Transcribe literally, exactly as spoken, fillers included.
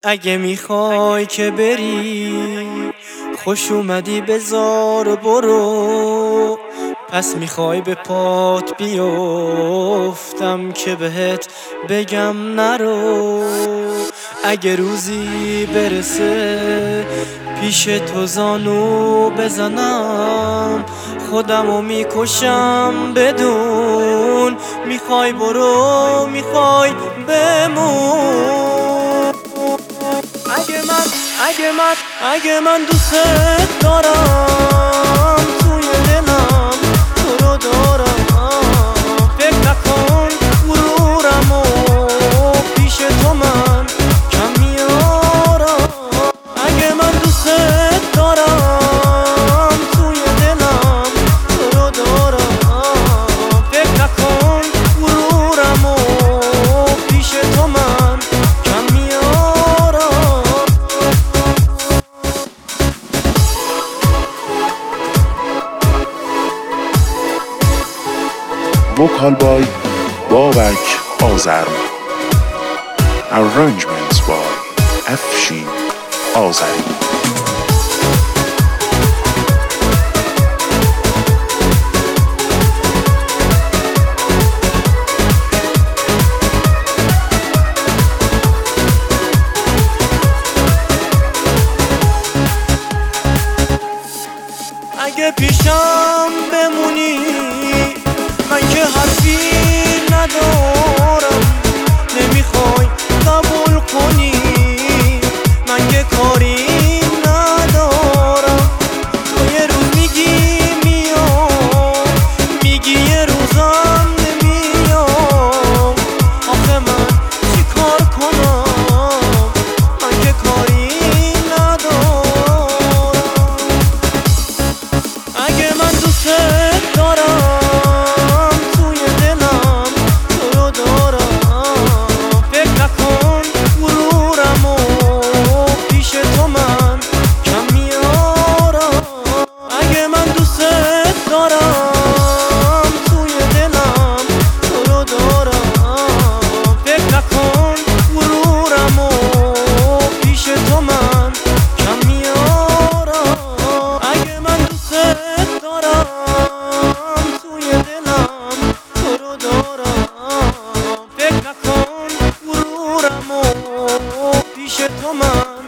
اگه میخوای که بری خوش اومدی بذار برو، پس میخوای به پات بیفتم که بهت بگم نرو. اگه روزی برسه پیش تو زانو بزنم، خودمو میکشم بدون میخوای برو میخوای بمون. اگه من اگه من اگه من دوست دارم توی دلم تو رو دارم، فکر نکن غرورمو پیش تو من کم میارم. اگه من دوست دارم توی دلم تو رو دارم، فکر نکن غرورمو پیش تو من کم میارم. Vocal by Babak Azarma. Arrangements by Afshin Azari. اگه پیشم بمونی من که حرفی ندارم، نمیخوای قبول کنی من که کاری ندارم. تو یه روز میگی میام، میگی یه روزم نمیام، آخه من چی کار کنم من که کاری ندارم. اگه من دوست دارم توی دلم تو رو دارم، فکر نکن غرورمو پیش تو من کم میارم. اگه من دوست دارم توی دلم تو رو دارم، فکر نکن غرورمو پیش تو من کم میارم. اگه من دوست دارم توی دلم تو رو دارم، فکر نکن غرورمو پیش تو من